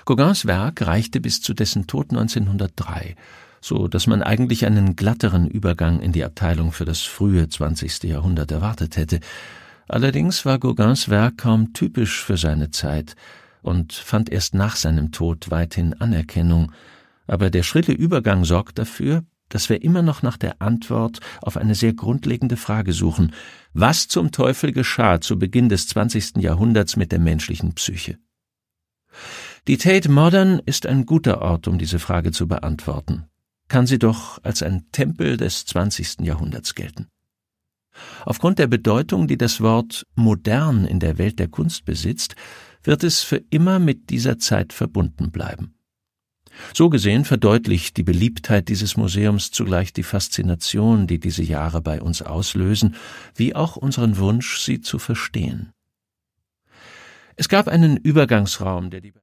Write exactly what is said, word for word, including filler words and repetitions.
Gauguins Werk reichte bis zu dessen Tod neunzehnhundertdrei, so dass man eigentlich einen glatteren Übergang in die Abteilung für das frühe zwanzigste Jahrhundert erwartet hätte. Allerdings war Gauguins Werk kaum typisch für seine Zeit und fand erst nach seinem Tod weithin Anerkennung. Aber der schrille Übergang sorgt dafür, dass wir immer noch nach der Antwort auf eine sehr grundlegende Frage suchen: Was zum Teufel geschah zu Beginn des zwanzigsten Jahrhunderts mit der menschlichen Psyche? Die Tate Modern ist ein guter Ort, um diese Frage zu beantworten, kann sie doch als ein Tempel des zwanzigsten Jahrhunderts gelten. Aufgrund der Bedeutung, die das Wort modern in der Welt der Kunst besitzt, wird es für immer mit dieser Zeit verbunden bleiben. So gesehen verdeutlicht die Beliebtheit dieses Museums zugleich die Faszination, die diese Jahre bei uns auslösen, wie auch unseren Wunsch, sie zu verstehen. Es gab einen Übergangsraum, der die